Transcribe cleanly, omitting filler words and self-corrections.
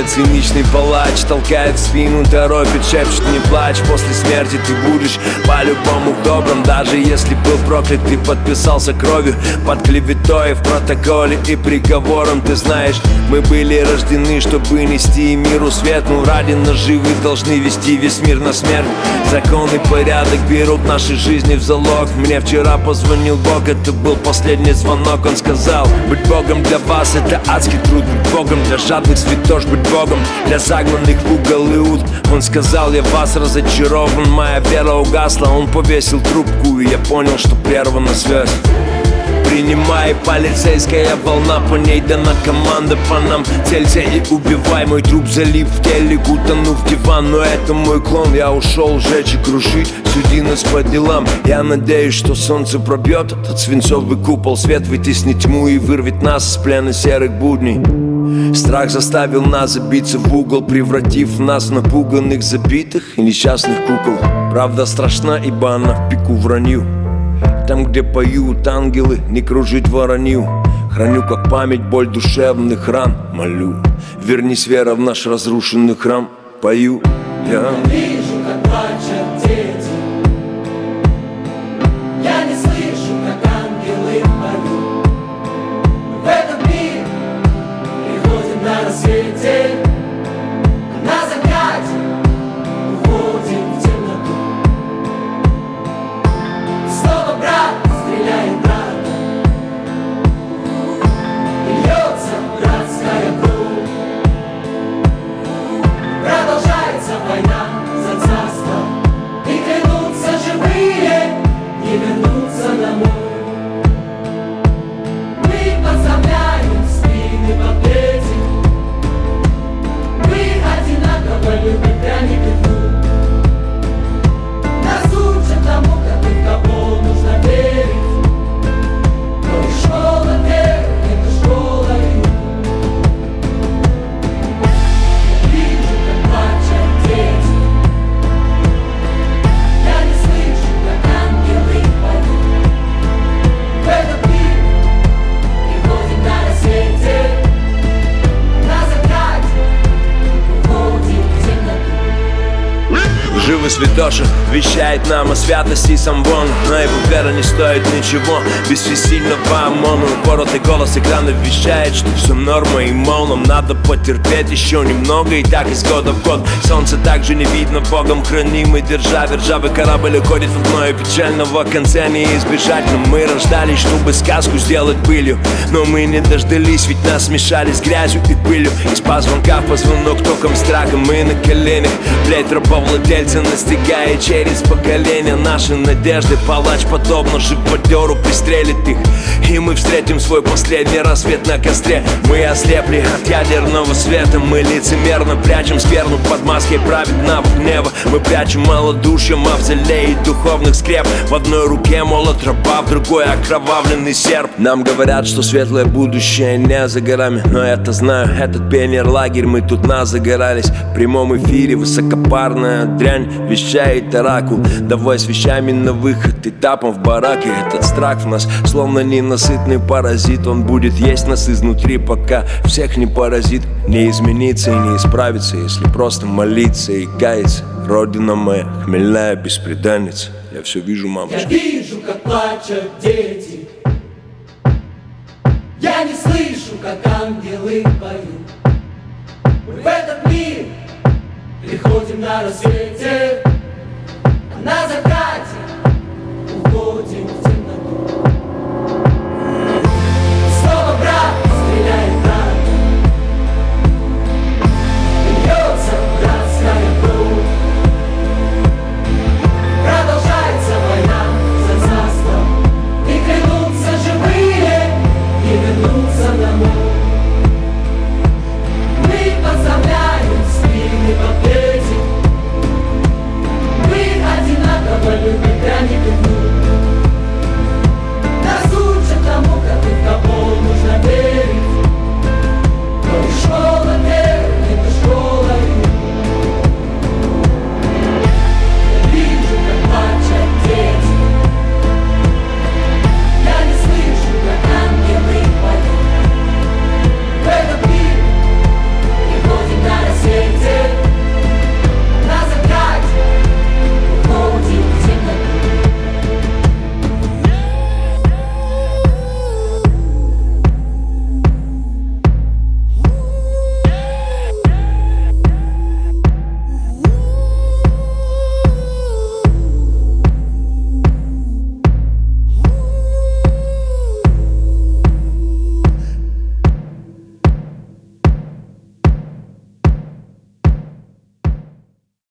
Циничный палач толкает в спину, торопит, шепчет: не плачь, после смерти ты будешь по-любому добрым. Даже если был проклят, ты подписался кровью под клеветой в протоколе и приговором. Ты знаешь, мы были рождены, чтобы нести миру свет. Ну ради наживы должны вести весь мир на смерть. Закон и порядок берут наши жизни в залог. Мне вчера позвонил Бог, это был последний звонок. Он сказал: быть Богом для вас — это адский труд. Быть Богом для жадных святош, быть Богом для загнанных в угол и ут. Он сказал: я вас разочарован, моя вера угасла. Он повесил трубку, и я понял, что прервана связь. Принимай, полицейская волна, по ней дана команда по нам. Целься и убивай, мой труп залип в теле, утонув в диван. Но это мой клон, я ушел сжечь и крушить. Суди нас по делам. Я надеюсь, что солнце пробьет этот свинцовый купол. Свет вытеснит тьму и вырвет нас из плена серых будней. Страх заставил нас забиться в угол, превратив нас в напуганных, забитых и несчастных кукол. Правда страшна, ибо она в пику вранью. Там, где поют ангелы, не кружить воронью. Храню как память боль душевных ран. Молю, вернись, вера, в наш разрушенный храм. Пою я. Вижу, как плачут дети. Я не слышу, как ангелы поют. В этот мир приходим на рассвете. На закате уходим в темноту. Снова брат стреляет брата. И льется братская кровь. Продолжается война за царство. И клянутся живые не вернуться домой. Мы подставляем спины под этим. Мы одинаково любим пряник и труд. Нас учат тому, как и в кого нужно верить. Но и школа веры — это школа и вижу, как плачут дети. Я не слышу, как ангелы поют. В этот мир приходим на рассвете. На закате уходим в темноту. Живый святоша вещает нам о святости сам Бог. Но его вера не стоит ничего без всесильного ОМОНа. Упоротый голос экрана вещает, что все норма и мол, нам надо потерпеть еще немного. И так из года в год солнце также не видно, Богом хранимый державе. Ржавый корабль уходит в дно, и печального конца не избежать. Но мы рождались, чтобы сказку сделать былью. Но мы не дождались, ведь нас смешали с грязью и пылью. Из позвонка в позвонок током страха мы на коленях. Блять, рабовладельца настигает через поколения. Наши надежды палач подобно живодеру пристрелит их. И мы встретим свой последний рассвет на костре. Мы ослепли от ядерного света. Мы лицемерно прячем скверну под маской праведного гнева. Мы прячем малодушие, мавзолей духовных скреп. В одной руке молот раба, в другой окровавленный серп. Нам говорят, что светлое будущее не за горами. Но я-то знаю, этот пионер-лагерь, мы тут загорались. В прямом эфире высокопарная дрянь вещает оракул. Давай с вещами на выход, этапом в бараке. Этот страх в нас словно ненасытный паразит. Он будет есть нас изнутри, пока всех не поразит. Не измениться и не исправиться, если просто молиться и каяться. Родина моя, хмельная бесприданница. Я все вижу, мамочка. Я вижу, как плачут дети. Я не слышу, как ангелы поют. В этот мир приходим на рассвете. На закате